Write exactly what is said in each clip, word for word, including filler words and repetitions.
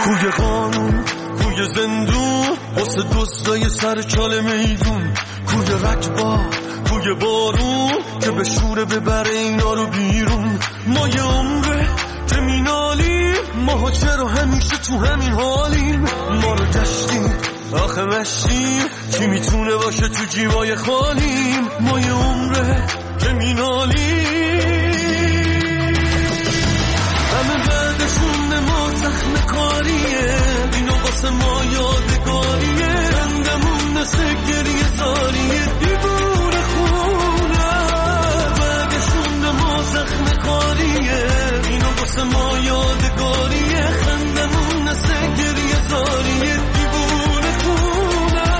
کوی قانون، کوی زندون، واسه دوستای سر چال میدون، کوی رکبا، کوی بارون که به شوره ببره اینا رو بیرون. ما یه عمره که مینالیم، ما چرا همیشه تو همین حالیم؟ ما رو گشتیم آخه مشتیم، کی میتونه باشه تو جیبای خالیم؟ ما یه عمره که مینالیم، همه بعدشون ما زخم کاریه، اینو واسه ما یادگاریه، رندمون مثل گریه زاریه، دیوونه خونه. بعدشون ما زخم کاریه، اینو واسه ما یادگاریه، خندمون مثل گریه زاریه، دیوونه خونه.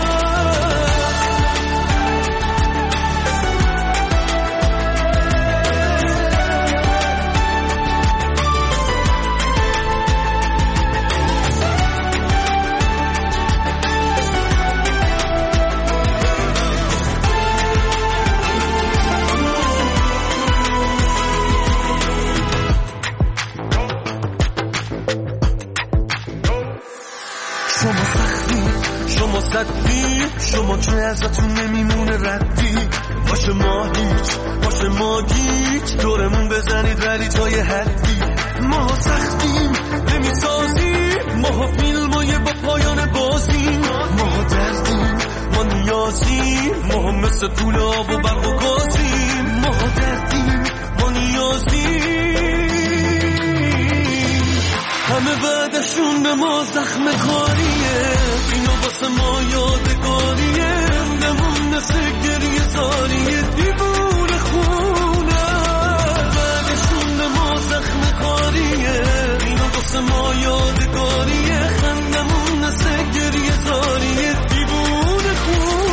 شما سختی، شما صدی، شما که ازتون نمیمونه ردی، باشه ما هیچ، باشه ما گیج، دورمون بزنید ولی تا یه حدی. ما سختیم نمیسازیم، ما فیلمای با پایان بازیم، ما دردیم، ما نیازیم، ما مثل پول آب و برق و گازیم، ما دردیم، ما نیازیم، همه بعدشون به ما زخم کاریه، اینو واسه ما یادگاریه، رندمون مثل گریه زاریه، دیوونه خونه. بعدشون به ما زخم کاریه، اینو واسه ما یادگاریه، خندمون مثل گریه زاریه، دیوونه خونه.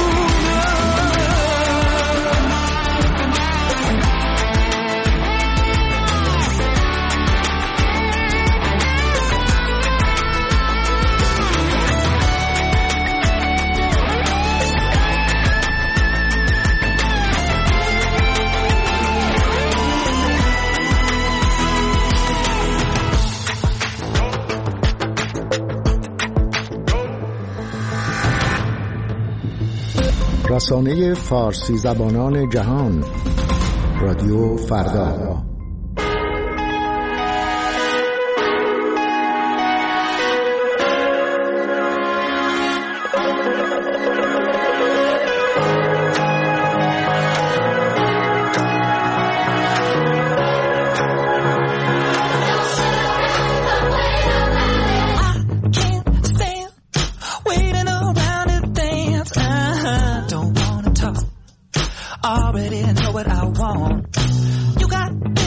رسانه فارسی زبانان جهان، رادیو فردا. Already know what I want. You got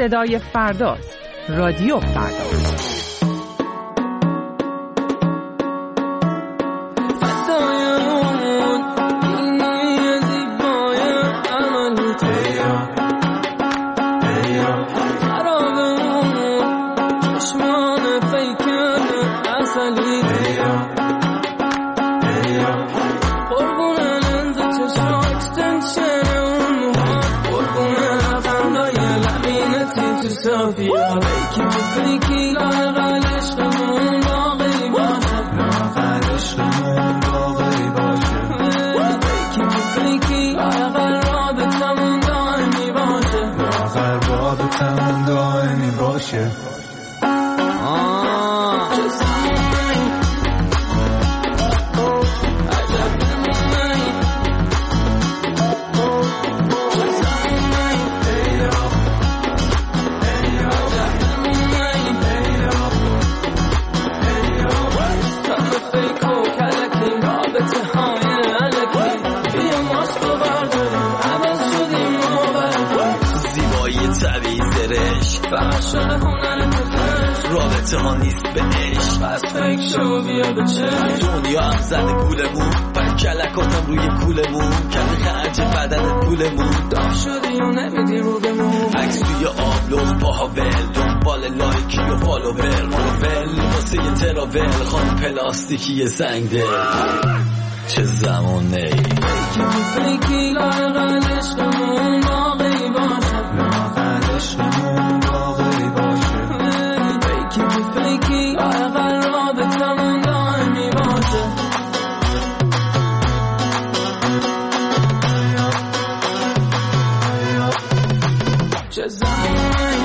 صدای فرداست. رادیو فردا. رابطه ها نیست به عشق، پس فکر شو بیا به چشم. دنیا هم زده گولمون، پر کلکاتم روی کولمون، کمی خرج بدنت پولمون، داغ شدی و نمیدی رو بمون. عکس توی آبلوغ پاها ول، دنبال لایکی و فالوور، مروول واسه یه تراول، خان پلاستیکی سنگ دل. چه زمانه ای فیکی فیکی لاغل عشقمون باقی باشه، لاغل عشقمون باقی باشه. فیکی فیکی لاغل رابطمون دائمی باشه. چه زمانه ای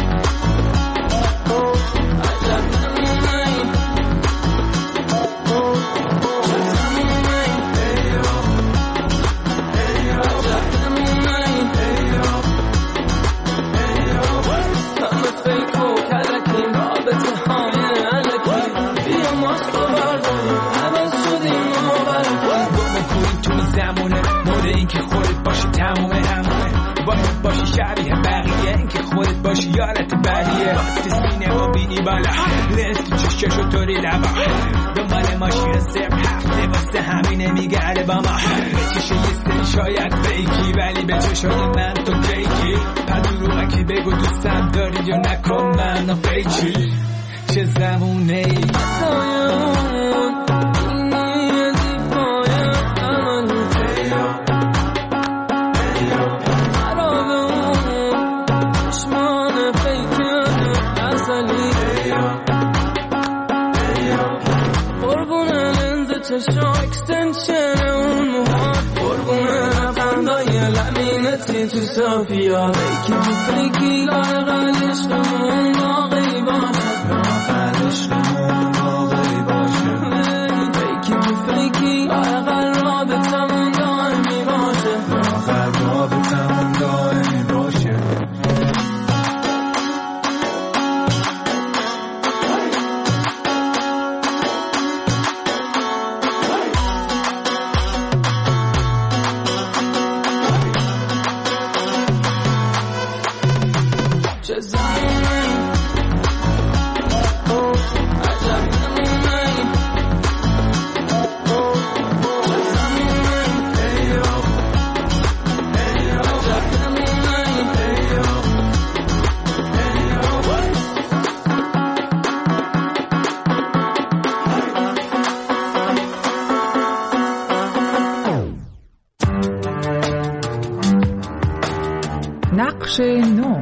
باشی شبیه بقیه، این که خودت باشی یادت بدیه. وقتی سینه و بینی بالا، لنز تو چشش و طوری لبا، دنبال ماشین سرم هفته واسه همینه میگرده با ما. چشه یه سری شاید فیکی، ولی به چشای من تو کیکی. پدروغه که بگو دوستم داری یا نکن من فیکی. چه زمونه ای چشم اکستنشن اون موها، قربونه خندای لمینتی تو صافیا. فیکی فیکی لاغل عشقمون باقی باشه، لاغل عشقمون باقی باشه. فیکی فیکی لاغل رابطمون دائمی باشه، لاغل رابطمون دائمی باشه. نقش نو.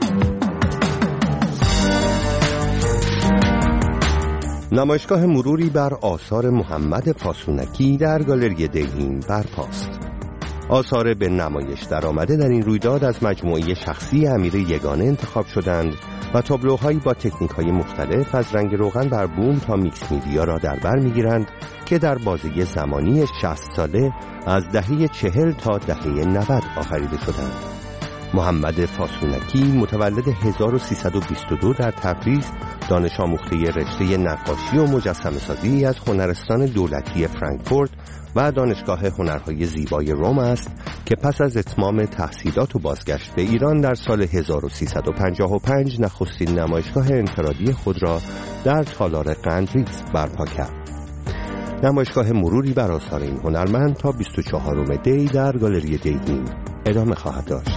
نمایشگاه مروری بر آثار محمد پاسونکی در گالری دلهین برپاست. آثار به نمایش در آمده در این رویداد از مجموعه شخصی امیر یگانه انتخاب شدند و تابلوهایی با تکنیک‌های مختلف از رنگ روغن بر بوم تا میکس میدیا را در بر می‌گیرند که در بازه زمانی شصت ساله از دهه چهل تا دهه نود آفریده شدند. محمد فاسونکی متولد هزار و سیصد و بیست و دو در تبریز، دانش آموخته رشته نقاشی و مجسمه سازی از هنرستان دولتی فرانکفورت و دانشگاه هنرهای زیبای روم است که پس از اتمام تحصیلات و بازگشت به ایران در سال هزار و سیصد و پنجاه و پنج نخستین نمایشگاه انفرادی خود را در تالار قندریز برپا کرد. نمایشگاه مروری بر آثار این هنرمند تا بیست و چهارم دی در گالری دیدیم ادامه خواهد داشت.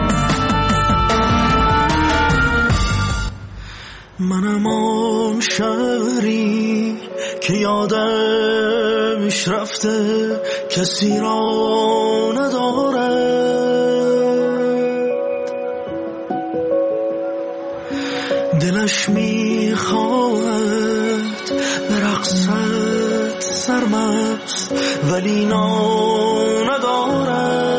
منم آن شهری که یادمش رفته کسی را ندارد، دلش میخواهد برقصد سرمست ولی نا ندارد.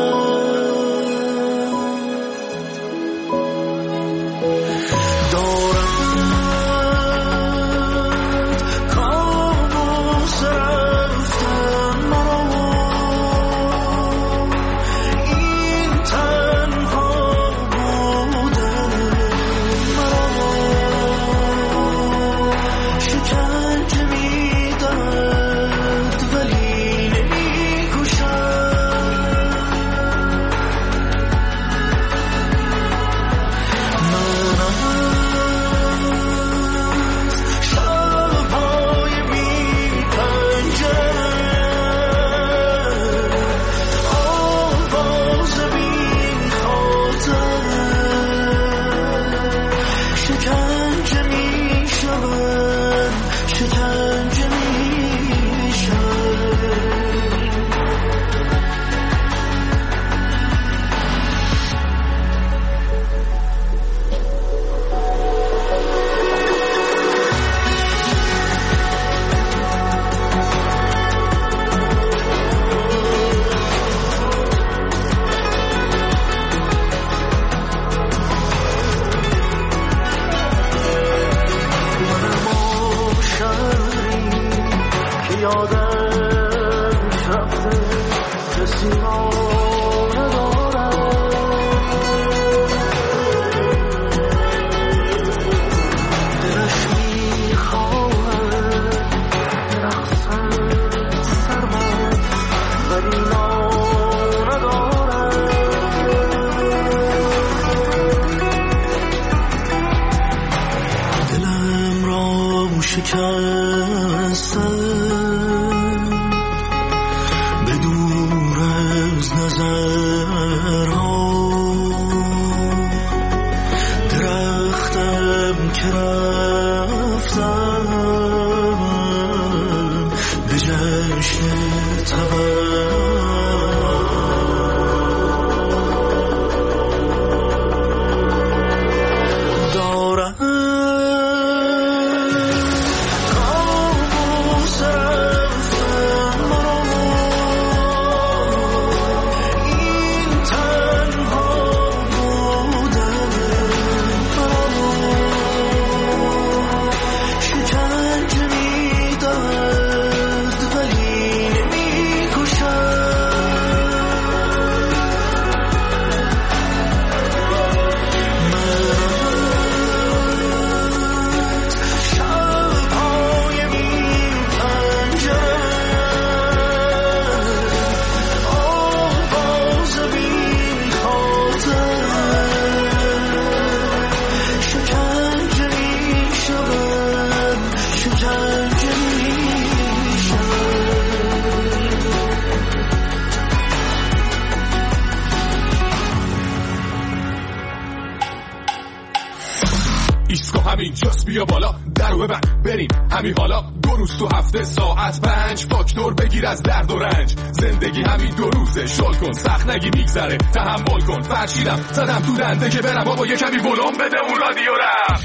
بیا بالا درو ببند بریم همین حالا، دو روز تو هفته ساعت پنج، فاکتور بگیر از درد و رنج، زندگی همین دو روزه، شل کن سخت نگی میگذره، تحمل کن فرشیدم زدم تو دنده که برم بابا یه کمی ولوم بده اون رادیو رم.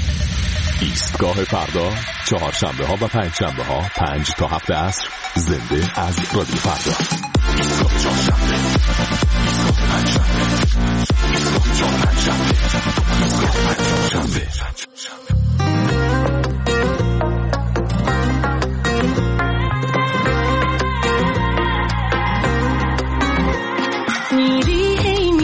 ایستگاه فردا، چهارشنبه ها و پنج شنبه ها پنج تا هفت عصر، زنده از رادیو فردا. ایستگاه چهارشنبه، ایستگاه پنج شنبه، ایستگاه چهار پنج شنبه، ایستگاه پنج شنبه.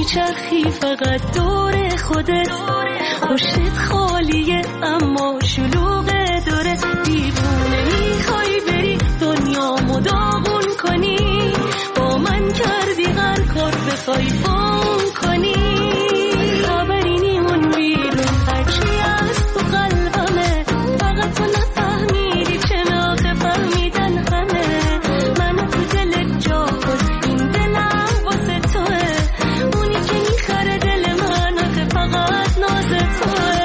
میچرخی فقط دور خودت، پشتت خالیه اما شلوغه دورت. دیوونه میخوای بری دنیامو داغون کنی، با من کردی هر کار بخوای فون کنی. خبری نیمون بیرون هرچی از تو قلبمه، فقط تو نفهمیدی چه ناخه فهمیدن همه. منو تو دلت جا کن، این دلم واسه توه، اونی که میخره دل من آخه فقط ناز توه.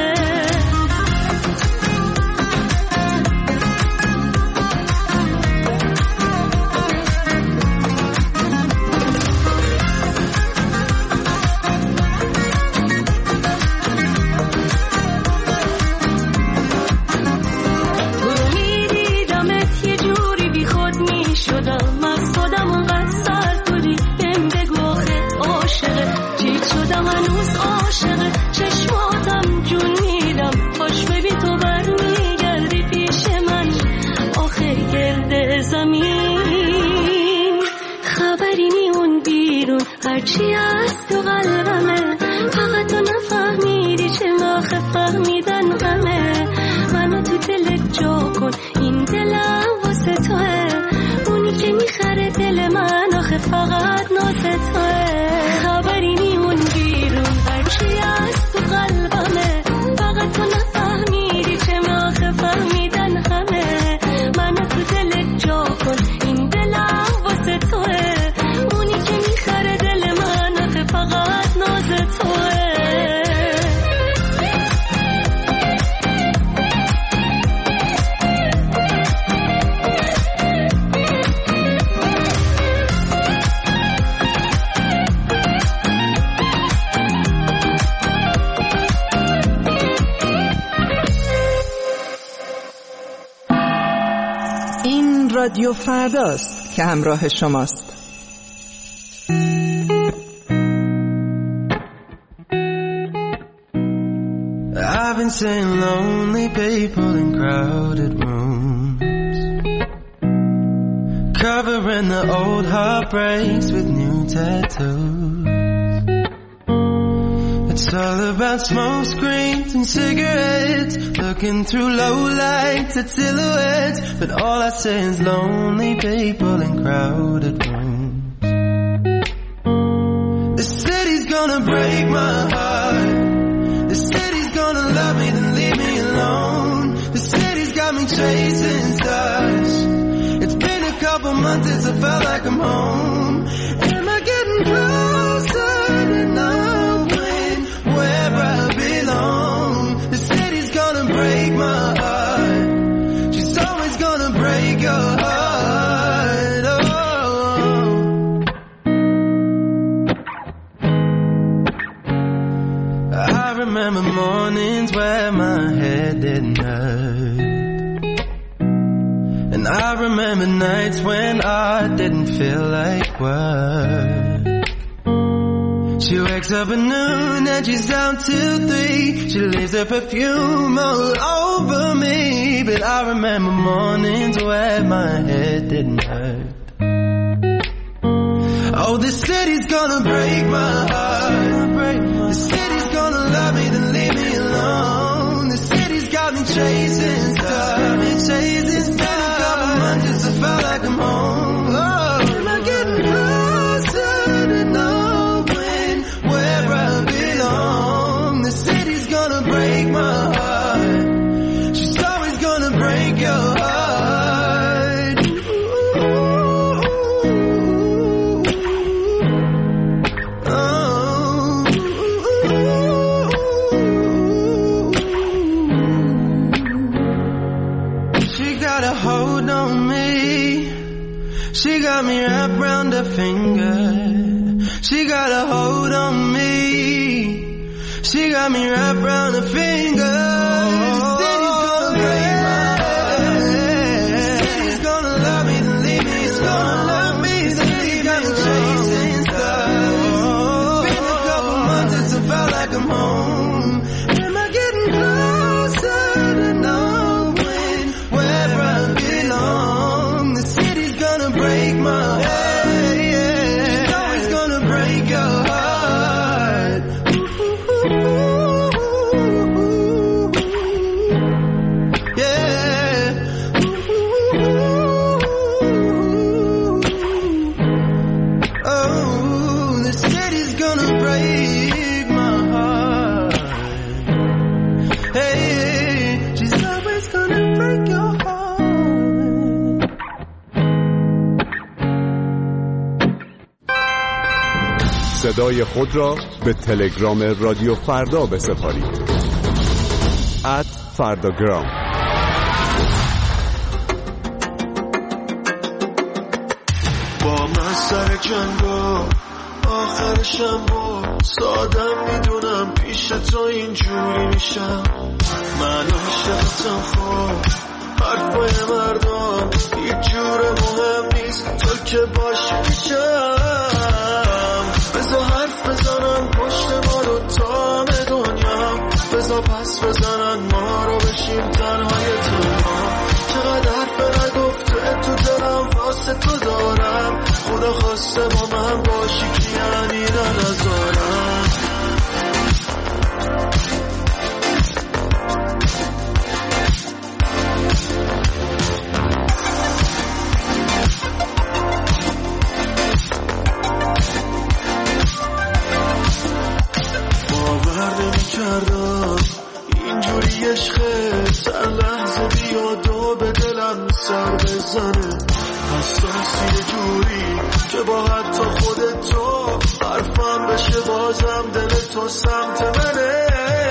هرچی از تو قلبمه، فقط تو نفهمیدی چه ناخه فهمیدن همه. منو تو دلت جا کن، این دلم واسه توه، اونی که میخره دل من آخه فقط ناز توه. خبری نیمون بیرون هرچی از تو قلبمه، فقط تو نفهمیدی چه ناخه فهمیدن همه. منو تو دلت جا کن، این دلم واسه توه، اونی که میخره دل من آخه فقط ناز توه. این رادیو فرداست که همراه شماست. I've been seeing lonely people in crowded rooms, covering the old heartbreaks with new tattoos. It's all about smoke screens and cigarettes, looking through low lights at silhouettes, but all I see is lonely people in crowded rooms. The city's gonna break my heart, the city's gonna love me then leave me alone. The city's got me chasing stars, it's been a couple months since I felt like I'm home. Am I getting closer to knowing where I belong? The city's gonna break my heart, she's always gonna break your heart. Oh, I remember mornings where my head didn't hurt, and I remember nights when I didn't feel like work. She wakes up at noon and she's out till three, she leaves her perfume all over me, but I remember mornings where my head didn't hurt. Oh, this city's gonna break my heart, the city's gonna love me then leave me alone. The city's got me chasing stars, me chasing stars. A couple months since I felt like I'm home. Oh, am I getting closer to knowing where I belong? The city's gonna break my heart, she's always gonna break your heart. Oh, she got a hold on me, she got me wrapped round her finger. She got a hold on me, she got me wrapped round her finger. The city's gonna break my heart, the city's gonna love me then leave me, it's gonna love me. The city's got me chasing stars, it's been a couple months since I felt like I'm home. Am I getting closer to knowing where I belong? The city's gonna break my heart, she's always gonna break your heart. the city's gonna break my heart. Hey, she's always gonna break your heart. صدای خود را به تلگرام رادیو فردا بسپارید. ات فرداگرام. با من سر جنگا آخرشم با سادم میدونم پیش تو اینجوری میشم. من عاشقتم خب حرفای مردم هیچ جور مهم نیست تو که باشی میشم. بذار حرف بزنن پشت ما رو تام دنیا، بذار پس بزنن ما رو بشیم تنهای تنها. چقدر حرف نگفته تو دلم واسه تو دارم، خدا خواسته با من باشی که یعنی ننظارم. کردم اینجوری عشقه سر لحظه بیاد و به دلم سر بزنه. حساسی جوری که با حتی خودت تو حرفم بشه بازم دل تو سمت منه.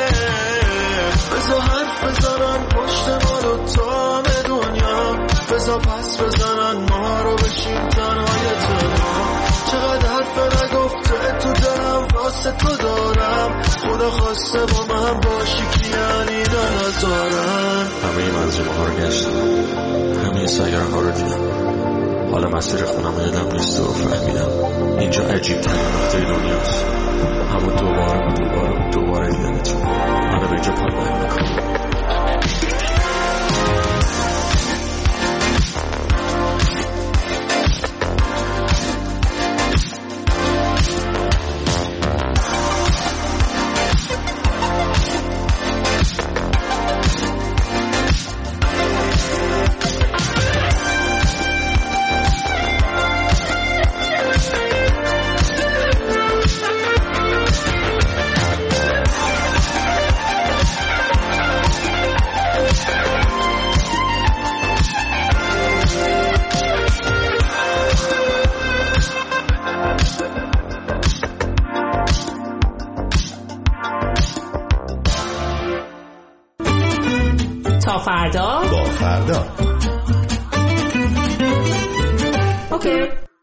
بذار حرف بزنن پشت ما رو تام دنیا، بذار پس بزنن ما رو بشیم تنهای تنها. چقدر حرف نگفته تو دلم واسه تو دارم، خدا خواسته با من باشی که یعنی ننظارم. همه منظومه ها رو گشتم، همه سیاره ها رو دیدم، حالا مسیر خونم یادم نیست و فهمیدم اینجا عجیب ترین نقطه دنیاست. همون دوباره و دوباره و دوباره دیدنت منو به اینجا پایین میکنم. تا فردا با فردا. اوکی.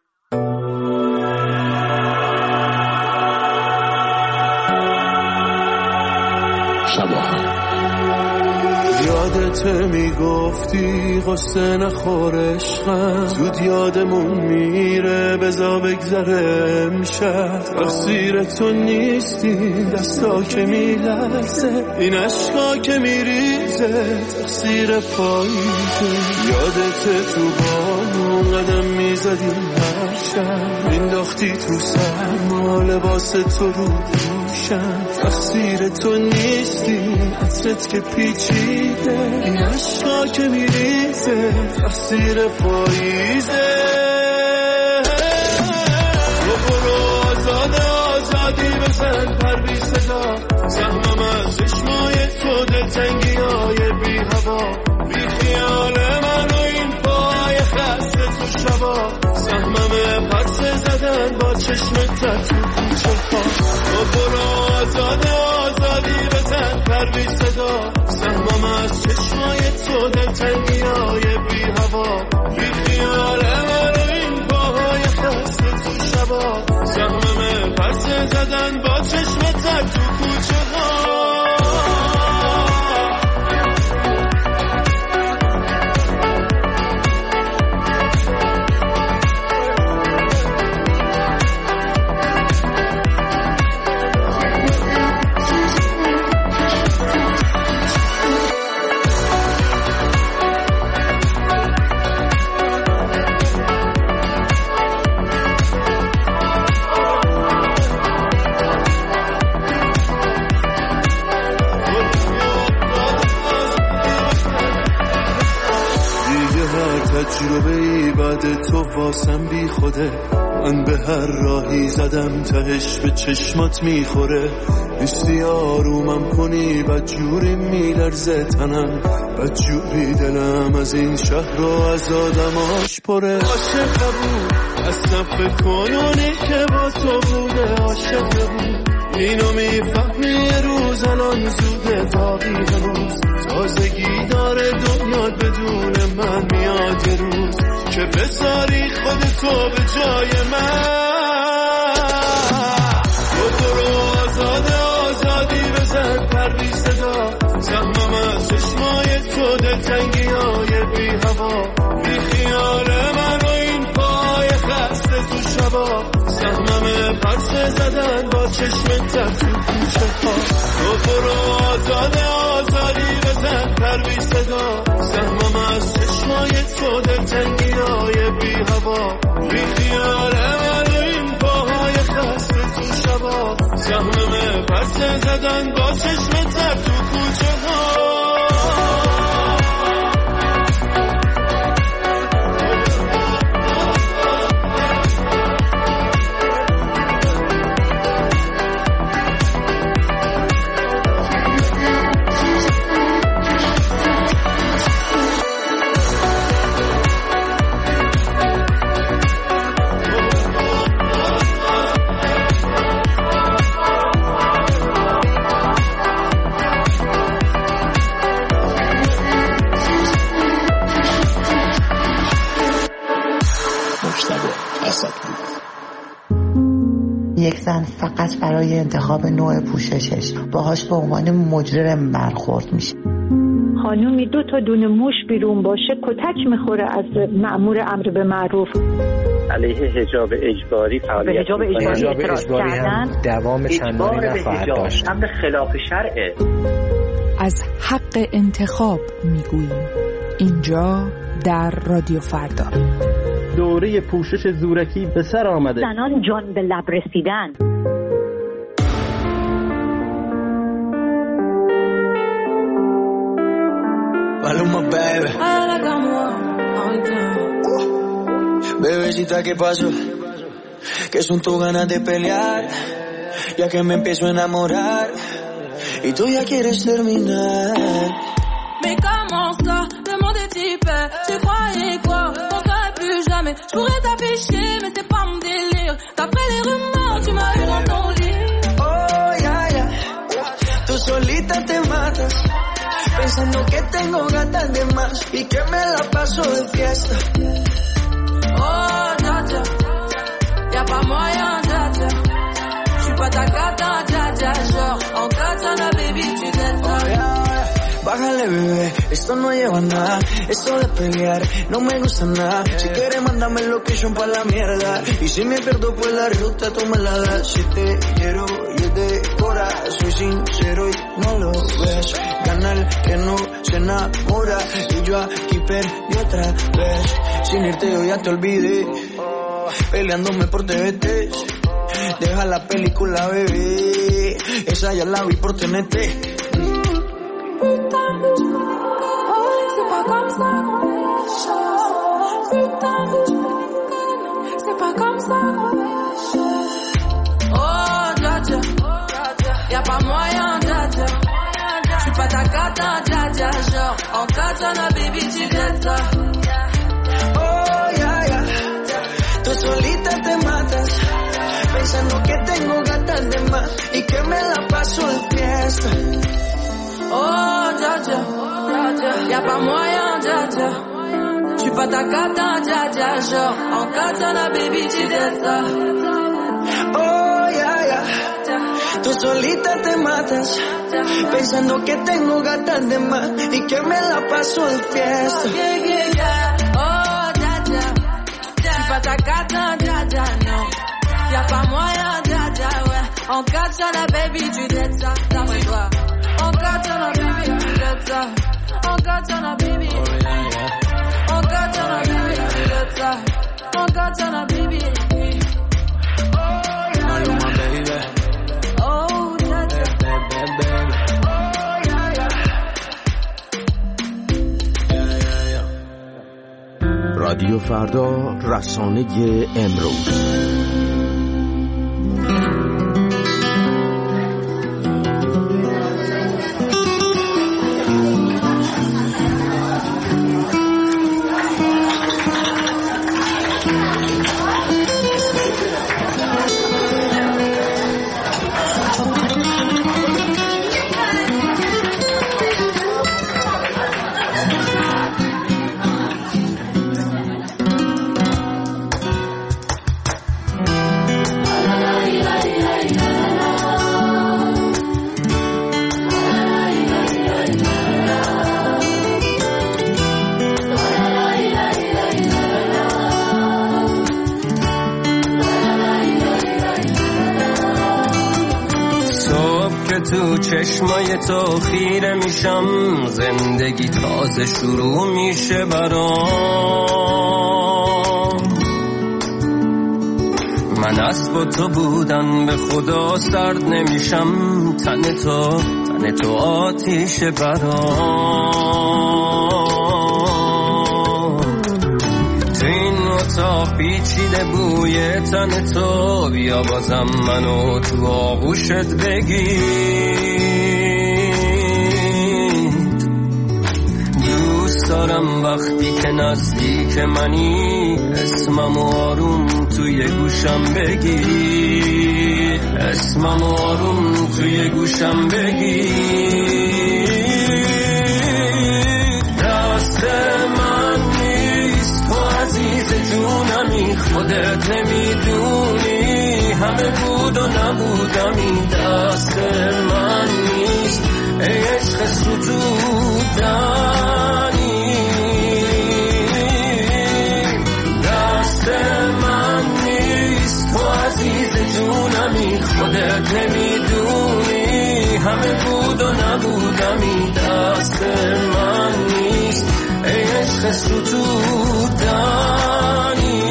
شباها یادت میگفتی قصه نخور عشقم، زود یادمون میره بزا بگذره امشب. تقصیر تو نیستی دستا که میلرزه، این عشقا که میریزه تقصیر پاییزه. یادت تو بامون قدم میزدیم هر شب، مینداختی تو سرما لباس تو رو دوشم. تقصیر تو نیستی عطرت که پیچیده، این عشقا که میریزه تقصیر پاییزه. رو برو آزاد آزادی بزن پر بی صدا، سهمم از چشمای تو دلتنگی های بی هوا. بی خیال من و این پای خسته تو شبا، سهمم پس زدن با چشمت تو کوچه ها. رو برو آزاد آزادی بزن پر بی صدا، سهمم از چشمای تو دلتنگی های بی هوا. بی خیال من و این پای خسته تو شبا، سهمم پس زدن با چشمت تو کوچه ها. تجربه‌ای بعد تو واسم بی خوده. من به هر راهی زدم تهش به چشمات میخوره. نیستی آرومم کنی بدجوری میلرزه تنم، بدجوری دلم از این شهر و از آدماش پره. عاشق بود اصلا فکر کنونی که با تو بوده. عاشق بود اینو میفهمی یه روز الان زوده. باقی هنوز تازگی داره دنیات بدون من میاد یه روز که بذاری خودتو به جای من. تو برو آزاده آزادی بزن پر بی صدا. سهمم از چشمای تو دلتنگی های بی هوا. بی خیال من و این پای خسته تو شبا. سهمم پرسه زدن با چشم تر تو کوچه ها. تو برو آزاده آزادی بزن پر بی صدا. سهمم از چشمای تو دلتنگی های بی هوا. بی خیال من و این پاهای خسته تو شبا. سهمم پرسه زدن با چشم تر تو کوچه ها. یک زن فقط برای انتخاب نوع پوششش باهاش به عنوان مجرم برخورد میشه. خانومی دو تا دونه موش بیرون باشه کتک میخوره از مأمور امر به معروف. علیه حجاب اجباری فعالیت حجاب اجباری اعتراض کردن دوام چندانی نخواهد داشت. امر خلاف شرعه. از حق انتخاب میگوییم اینجا در رادیو فردا. دوره پوشش زورکی به سر آمده. زنان جان به لب رسیدن. Maluma, baby. Bebecita, ¿qué pasó? Que son tus ganas de pelear, ya que me empiezo a enamorar y tú ya quieres terminar. Mais comment ça, demande des types, tu croyais quoi? On serait plus jamais, je pourrais t'afficher, mais c'est pas mon délire. D'après les rumeurs, tu m'as eu dans ton lit. Oh, yeah, yeah, tú solita te matas, pensando que tengo gatas de más y que me la paso de fiesta. Oh, dja dja, y'a pas moyen, dja dja. J'suis pas ta gata, dja dja, genre en katana, baby, tu t'aimes pas. Oh, yeah. Bájale, bebé, esto no lleva nada. Esto de pelear no me gusta nada. Si quieres, mándame location pa' la mierda. Y si me pierdo por la ruta, tú me la das. Si te quiero y es de cora, soy sincero y no lo ves. Gana el que no se enamora. Y yo aquí perdí otra vez. Sin irte yo ya te olvidé, peleándome por T V T. Deja la película, bebé, esa ya la vi por T N T. Putain, oh, c'est pas comme ça qu'on fait les choses. Putain, c'est pas comme ça qu'on fait les choses. Oh, dja dja, y'a pas moyen, dja dja. J'suis pas ta cata, dja dja, genre en katana, baby, tu gâtes ça. Oh, yeah, yeah, tú solita te matas, pensando que tengo gatas de más y que me la paso de fiesta. Oh, dja dja, y'a pas moyen, dja dja. J'suis pas ta cata, dja dja, genre en katana, baby, tu gâtes ça. Oh, yeah, yeah, tú solita te matas, pensando que tengo gatas de más y que me la paso de fiesta. Yeah, yeah, yeah. Oh, dja dja, j'suis pas ta cata, dja dja, non. Y'a pas moyen, dja dja, ouais. En katana, baby, tu gâtes ça. D'après toi. En katana, baby, tu gâtes ça. En katana, baby. En katana, baby, tu gâtes ça. En katana, baby. Maluma, baby. Oh, dja dja. Oh, yeah, yeah. رادیو فردا، رسانه امروز. تو چشمای تو خیره میشم، زندگی تازه شروع میشه برام. من از با تو بودن به خدا سرد نمیشم، تن تو تن تو آتیش برام. تو این اتاق پیچیده بوی تن تو، بیا بازم منو تو آغوشت بگیر. دوست دارم وقتی که نزدیک منی، اسمم آروم توی گوشم بگیر، اسمم آروم توی گوشم بگیر. دست من نیست تو عزیز جونمی، خودت نمیدونی همه بود و نبودمی. دست من نیست ای عشق ستودنی، دست من نیست تو عزیز جونمی، خودت نمیدونی همه بود و نبودمی. دست من نیست ای عشق ستودنی.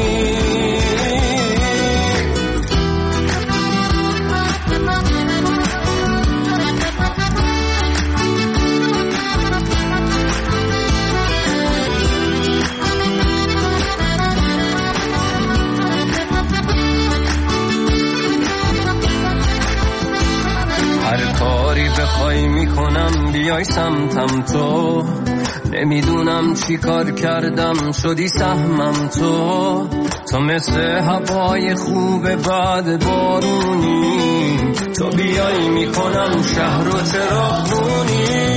هر کاری بخوای میکنم بیای سمتم تو، نمیدونم چی کار کردم شدی سهمم تو. تو مثل هوای خوب بعد بارونی، تو بیای میکنم شهر و چراغونی.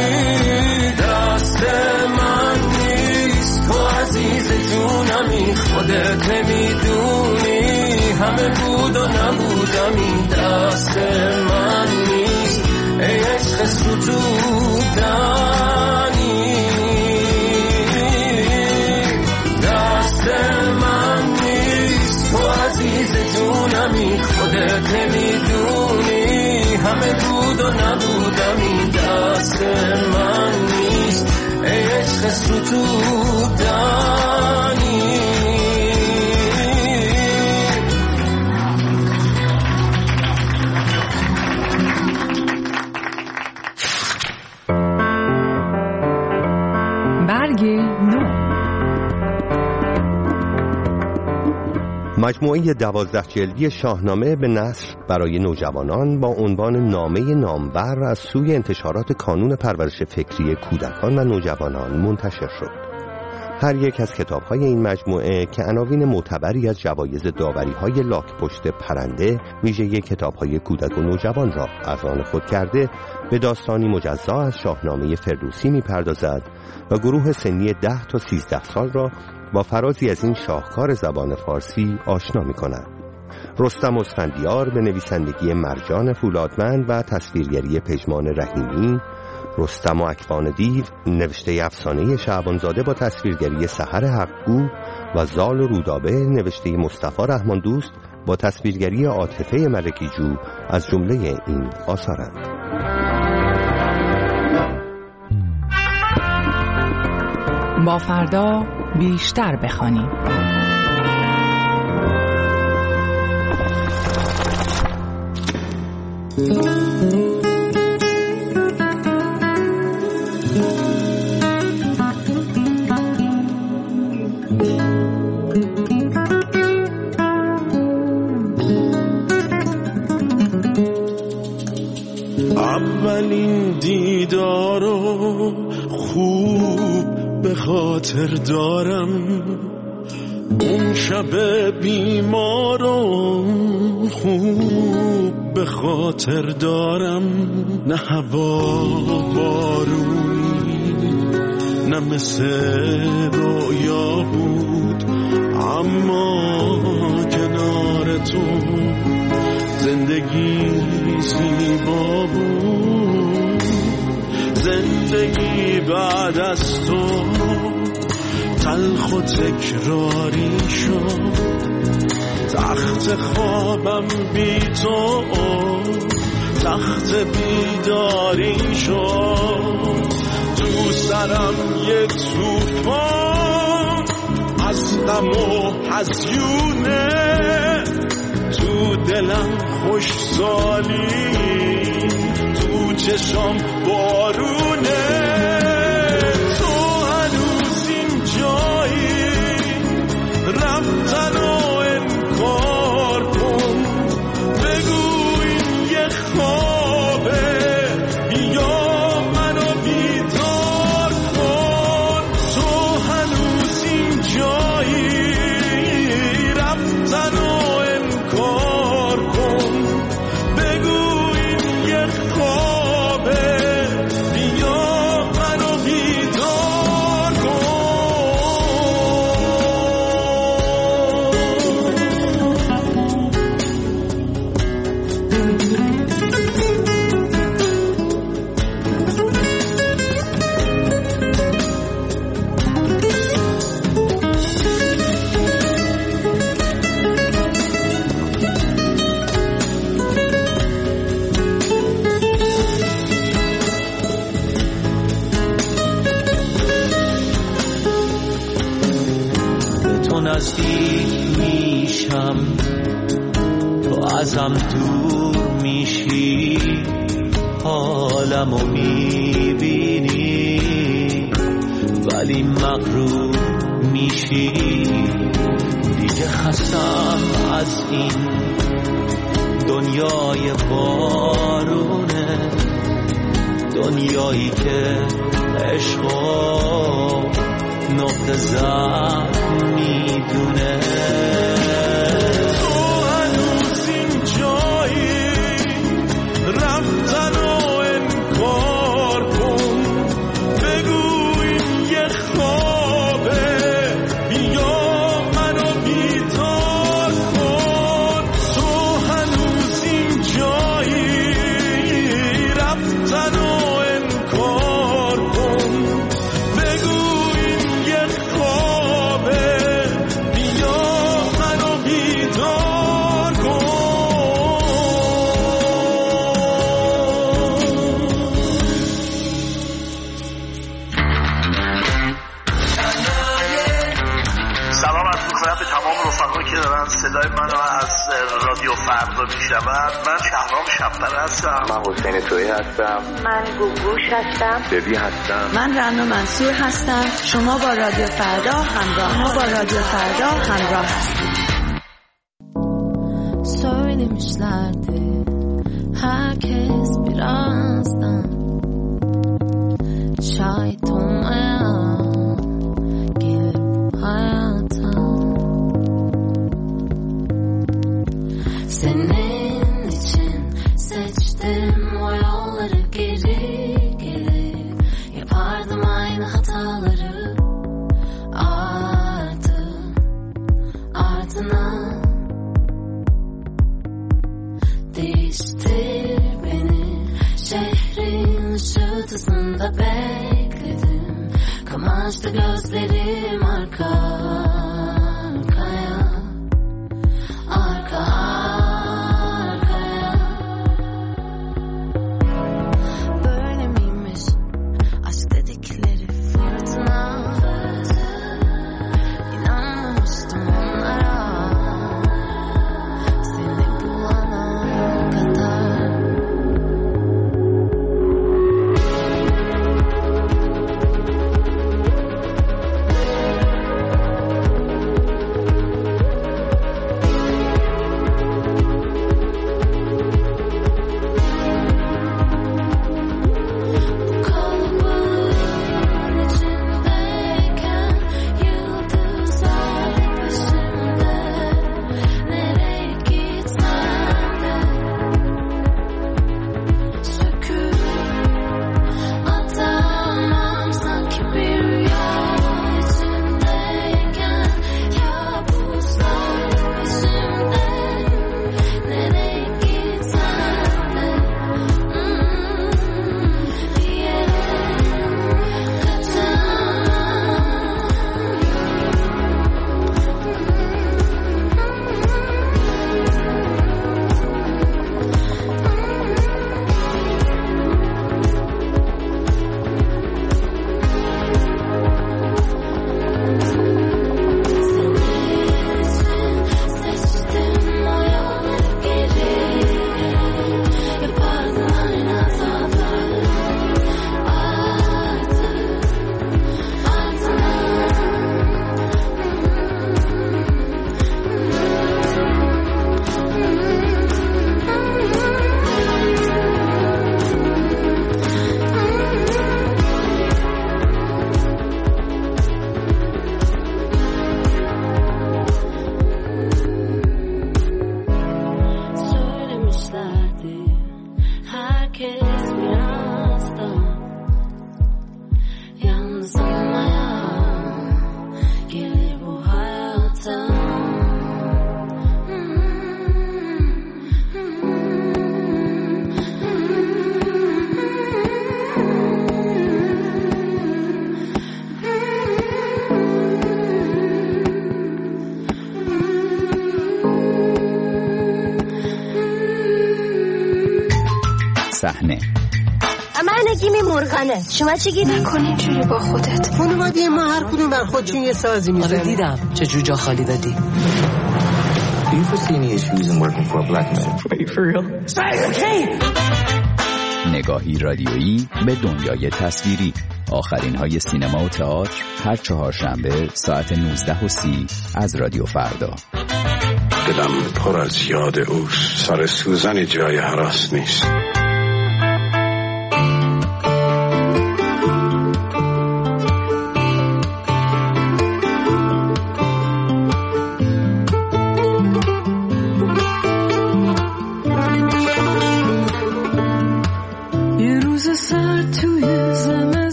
دست من نیست تو عزیز جونمی، خودت نمیدونی همه بود و نبودمی. دست من نیست ای عشق ستودنی، دست من نیست تو عزیز جونمی، خودت نمیدونی همه بود و نبودمی. دست من نیست ای عشق ستودنی. مجموعه دوازده جلدی شاهنامه به نثر برای نوجوانان با عنوان نامه نامور از سوی انتشارات کانون پرورش فکری کودکان و نوجوانان منتشر شد. هر یک از کتاب‌های این مجموعه که عناوین معتبری از جوایز داوری‌های لاک پشت پرنده ویژه کتاب‌های کودک و نوجوان را از آن خود کرده، به داستانی مجزا از شاهنامه فردوسی می‌پردازد و گروه سنی ده تا سیزده سال را با فرازی از این شاهکار زبان فارسی آشنا می‌کند. رستم اسفندیار به نویسندگی مرجان فولادمند و تصویرگری پژمان رحیمی، رستم و اکوان دیو نوشته افسانه شعبانزاده با تصویرگری سحر حقگو و زال و رودابه نوشته مصطفی رحمان دوست با تصویرگری عاطفه ملکی جو از جمله این آثارند. با فردا بیشتر بخوانیم. اولین دیدارو خوب به خاطر دارم، اون شب بیمارم خوب به خاطر دارم. نه هوا بارونی نه مثل رویا بود، اما کنار تو زندگی زیبا بود. زندگی بعد از تو تلخ و تکراری شد، تخت خوابم بی تو تخت بیداری شد. تو سرم یه توفان از غم و هزیونه، تو دلم خوش سالی، تو چشم بارونه. تو هنوز این جایی رفتن و انکار کن، بگو این یه خوابه بیا منو بیدار کن. تو هنوز این جایی رفتن و انکار کن، بگو این یه خوابه بیا منو بیدار کن. تو نزدیک میشم، تو ازم دور میشی، حالمو میبینی ولی مغرور میشی. دیگه خستم از این دنیای بارونه، دنیایی که عشقو نقطه ضعف میدونه. تو هنوز این جایی رفتن و انکار کن، بگو این یه خوابه بیا منو بیدار کن. تو هنوز این جایی رفتن و انکار کن، بگو یه خوابه بیا منو بیدار کن. سلام عرض می‌کنم به تمام رفقایی که دارن صدای منو از رادیو فردا میشنون. من شهرام شب‌پره هستم. من حسین تویی هستم. من گوگوش هستم. ببی هستم. من رنا منصور هستم. شما با رادیو فردا همراه ما با رادیو فردا همراه هستید. Söylemişlerdi herkes birazdan şahit olmaya gelir hayata. Senin için seçtim o yolları, geri geri yapardım aynı hataları. Ardı ardına değiştir beni, şehrin ışıltısında bekledim. Kamaştı gözlerim arka arkaya, arka arkaya. Böyle miymiş aşk dedikleri fırtına? İnanmamıştım onlara, seni bulana kadar. başlardı. Herkes birazdan yalnız olmaya gelir bu hayata. صحنه من نگیم مرغانه. شما چی گیری؟ نکنی اینجوری با خودت. خانواده ما هر کدوم بر خودشون یه سازی میزنن. آره دیدم چه جو جا خالی دادی. Do you foresee any issues in working for a black man? Are you for real? Say okay. نگاهی رادیویی به دنیای تصویری. آخرین های سینما و تئاتر هر چهارشنبه ساعت نوزده و سی از رادیو فردا. دلم پر از یاد اوست. سر سوزن جای هراس نیست.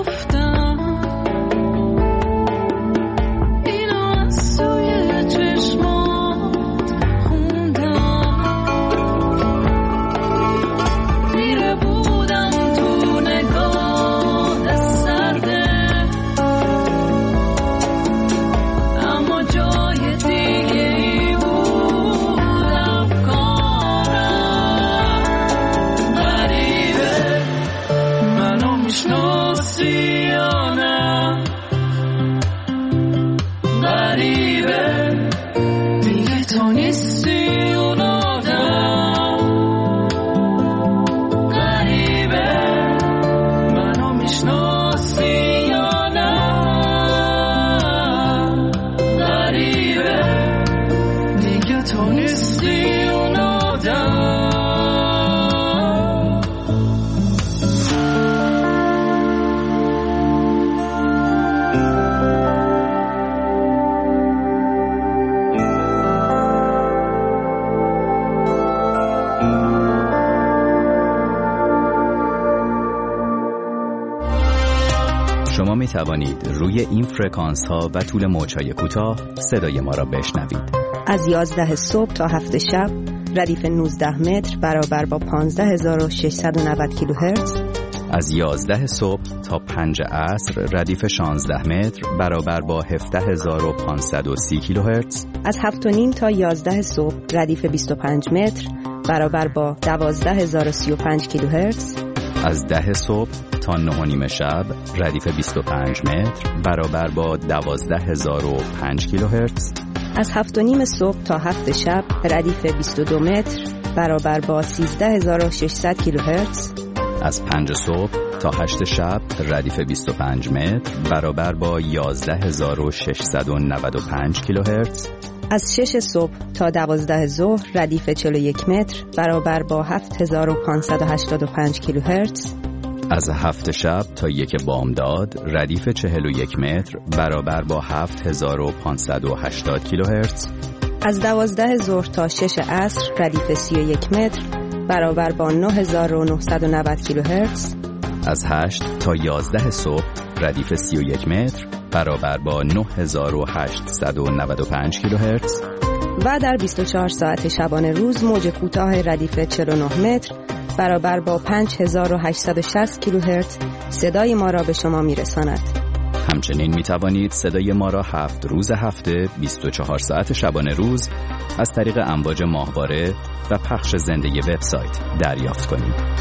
چشم غریبه دیگه تو نیستی اون آدم غریبه منو میشناسی یا نه غریبه دیگه تو نیستی اون آدم شما می توانید روی این فرکانس ها و طول موج‌های کوتاه صدای ما را بشنوید. از یازده صبح تا هفت شب ردیف نوزده متر برابر با پانزده هزار و ششصد و نود کیلوهرتز. از یازده صبح تا پنج عصر ردیف شانزده متر برابر با هفده هزار و پانصد و سی کیلوهرتز. از هفت و نیم تا یازده صبح ردیف بیست و پنج متر برابر با دوازده هزار و سی و پنج کیلوهرتز. از ده صبح تا نه و نیم شب ردیف بیست و پنج متر برابر با دوازده هزار و پنج کیلوهرتز. از هفت و نیم صبح تا هفت شب ردیف بیست و دو متر برابر با سیزده هزار و ششصد کیلوهرتز. از پنج صبح تا هشت شب ردیف بیست و پنج متر برابر با یازده هزار و ششصد و نود و پنج کیلوهرتز. از شش صبح تا دوازده ظهر ردیف چهل و یک متر برابر با هفت هزار و پانصد و هشتاد و پنج کیلوهرتز. از هفت شب تا یک بامداد ردیف چهل و یک متر برابر با هفت هزار و پانصد و هشتاد کیلوهرتز. از دوازده ظهر تا شش عصر ردیف سی و یک متر برابر با نه هزار و نهصد و نود کیلوهرتز. از هشت تا یازده صبح ردیف سی و یک متر برابر با نه هزار و هشتصد و نود و پنج کیلوهرتز. و در بیست و چهار ساعت شبانه روز موج کوتاه ردیف چهل و نه متر برابر با پنج هزار و هشتصد و شصت کیلوهرتز صدای ما را به شما میرساند. همچنین می توانید صدای ما را هفت روز هفته بیست و چهار ساعت شبانه روز از طریق امواج ماهواره و پخش زنده وبسایت دریافت کنید.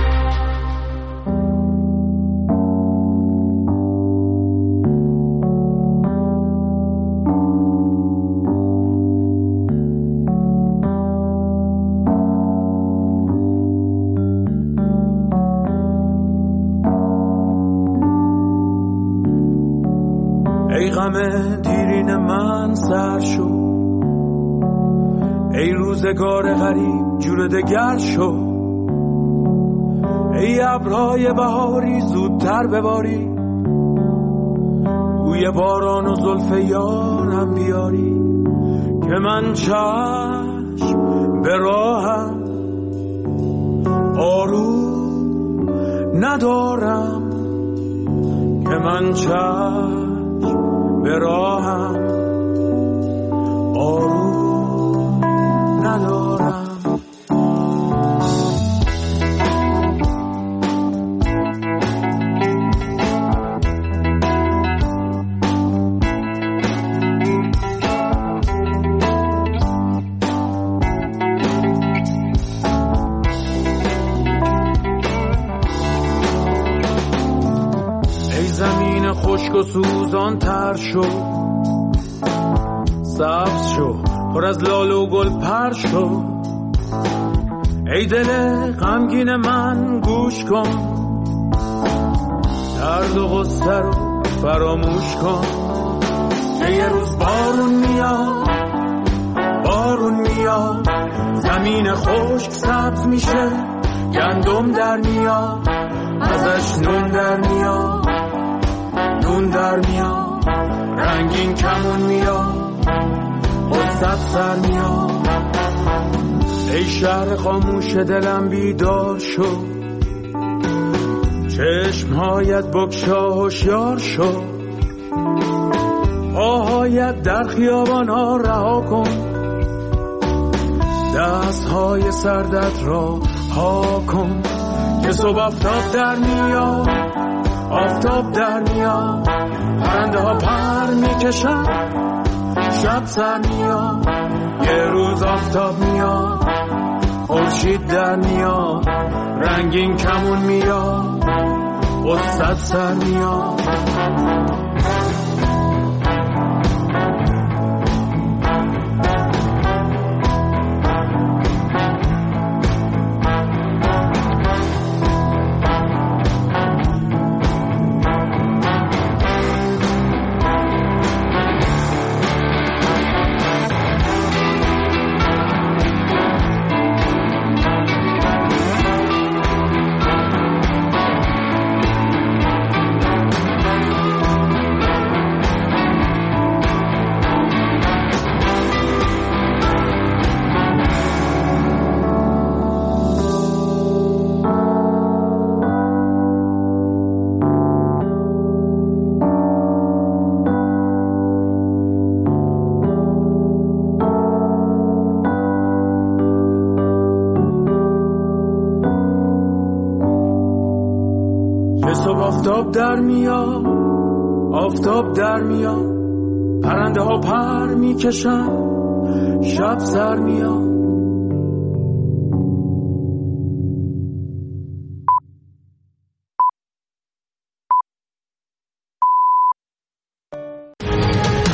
ای غم دیرین من سر شو، ای روزگار غریب جور دگر شو، ای ابرهای بهاری زودتر بباری، بوی باران و زلف یارم بیاری، که من چشم به راهم آروم ندارم، که من چشم به راهم آروم ندارم. ای زمین خشک و سوزان تر شو، سبز شو پر از لاله و گل پر شو، ای دل غمگین من گوش کن، درد و غصه رو فراموش کن، که یه روز بارون میاد، بارون میاد، زمین خشک سبز میشه، گندم در میاد، ازش نون در میاد، نون در میاد، رنگین کمون میاد، قدست سر میاد. ای شهر خاموش دلم بیدار شو، چشمهایت بگشا هوشیار شو، پاهایت در خیابان ها رها کن، دستهای سردت را ها کن، که صبح آفتاب در میاد، آفتاب در میاد، پرنده ها پر میکشن، شب سر میاد، یه روز آفتاب میاد، خورشید در میاد، رنگین کمون میاد، قصت سر میاد. آفتاب در میاد، آفتاب در میاد، پرنده ها پر میکشن، شب سر میاد،